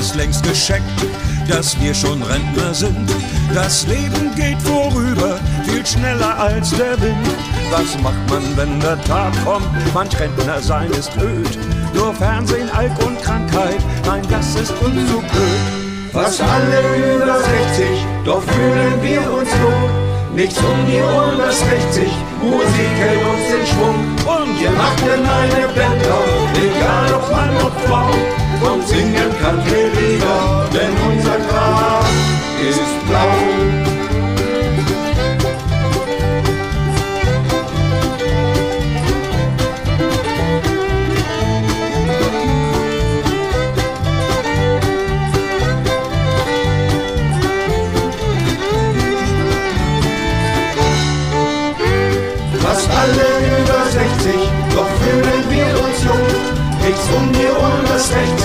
ist längst gescheckt, dass wir schon Rentner sind. Das Leben geht vorüber, viel schneller als der Wind. Was macht man, wenn der Tag kommt? Manch Rentner sein ist öd. Nur Fernsehen, Alk und Krankheit, nein, das ist uns zu blöd. Fast alle über 60, doch fühlen wir uns jung. Nichts um die Ohren, das rächt sich, Musik hält uns in Schwung. Und wir machen eine Band auf, egal ob Mann und Frau. Und singen Country-Lieder, denn unser Grab ist blau. Fast alle über 60, doch fühlen wir uns jung. Nichts um die Ohren, das rächt